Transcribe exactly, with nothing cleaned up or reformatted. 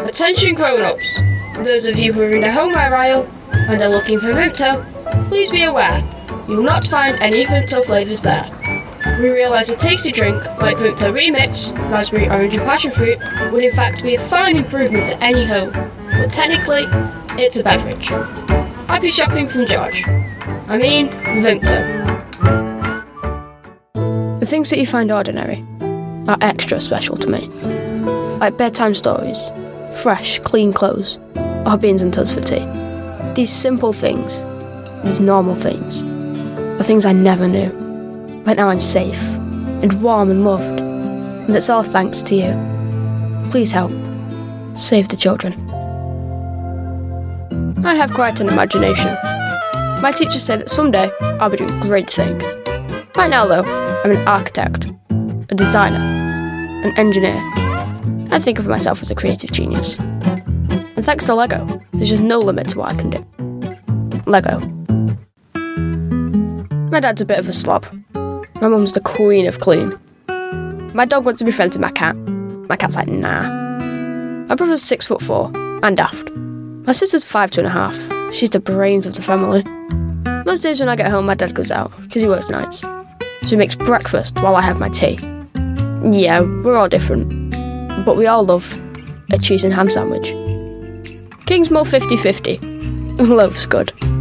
Attention grown-ups. Those of you who are in the homeware aisle and are looking for Vimto, please be aware, you will not find any Vimto flavours there. We realise a tasty drink like Vimto Remix, Raspberry, Orange and Passion Fruit would in fact be a fine improvement to any home, but technically, it's a beverage. Happy shopping from George. I mean, Vimto. The things that you find ordinary are extra special to me. Like bedtime stories, fresh, clean clothes, or beans and toast for tea. These simple things, these normal things, are things I never knew. But now I'm safe, and warm and loved, and it's all thanks to you. Please help. Save the children. I have quite an imagination. My teachers say that someday I'll be doing great things. Right now, though, I'm an architect, a designer, an engineer. I think of myself as a creative genius. And thanks to Lego, there's just no limit to what I can do. Lego. My dad's a bit of a slob. My mum's the queen of clean. My dog wants to be friends with my cat. My cat's like, nah. My brother's six foot four, and daft. My sister's five two and a half. She's the brains of the family. Most days when I get home, my dad goes out, because he works nights. So he makes breakfast while I have my tea. Yeah, we're all different. But we all love a cheese and ham sandwich. Kingsmill fifty fifty. Loves good.